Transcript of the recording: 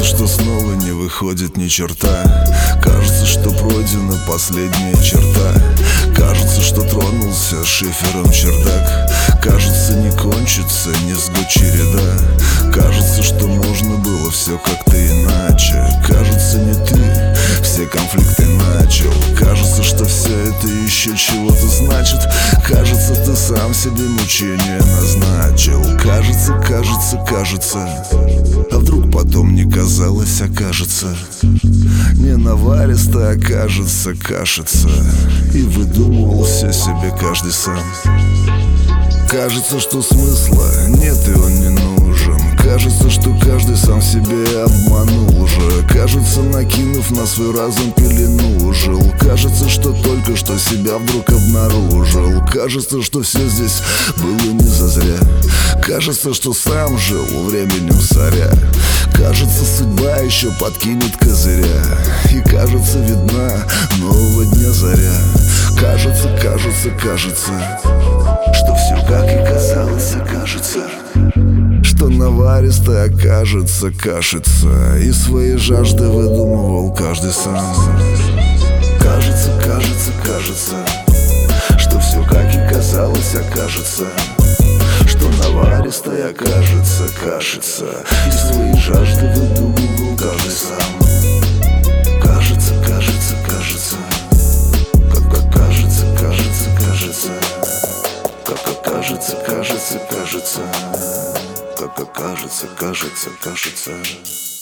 что снова не выходит ни черта. Кажется, что пройдена последняя черта. Кажется, что тронулся шифером чердак. Кажется, не кончится ни с год череда. Кажется, что можно было все как-то иначе. Кажется, не ты все конфликты начал. Кажется, что все это еще чего-то значит. Кажется, ты сам себе мучение назначил. Кажется, кажется, кажется. А вдруг потом не казалось, окажется. Не наваристо, окажется, кашица. И выдумывал все себе каждый сам. Кажется, что смысла нет и он не нужен. Кажется, что каждый сам себе обманул уже. Кажется, накинув на свой разум пелену жил. Кажется, что только что себя вдруг обнаружил. Кажется, что все здесь было не зазря. Кажется, что сам жил временем царя. Кажется, судьба еще подкинет козыря. И кажется, видна нового дня заря. Кажется, кажется, кажется, что все как и казалось, окажется. Что наваристо окажется, кашица. И свои жажды выдумывал каждый сам. Кажется, кажется, кажется, что все как и казалось, окажется. Что наваристо окажется, кашица. И свои жажды выдумывал каждый сам. Кажется, кажется, кажется, как кажется, кажется, кажется. Как кажется, кажется, кажется. Как кажется, кажется, кажется.